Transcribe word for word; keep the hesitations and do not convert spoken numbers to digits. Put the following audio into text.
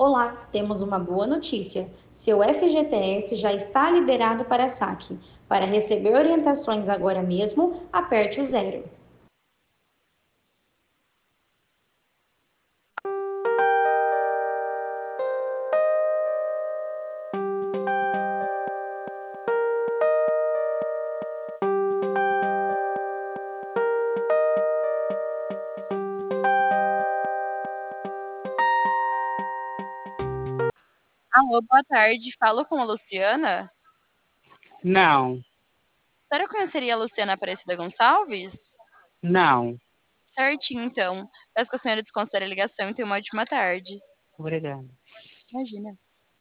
Olá, temos uma boa notícia. Seu F G T S já está liberado para saque. Para receber orientações agora mesmo, aperte o zero. Alô, boa tarde. Falo com a Luciana? Não, A senhora conheceria a Luciana Aparecida Gonçalves? não. Certinho, então. Peço que a senhora desconsidere a ligação e tenha uma ótima tarde. Obrigado. Imagina.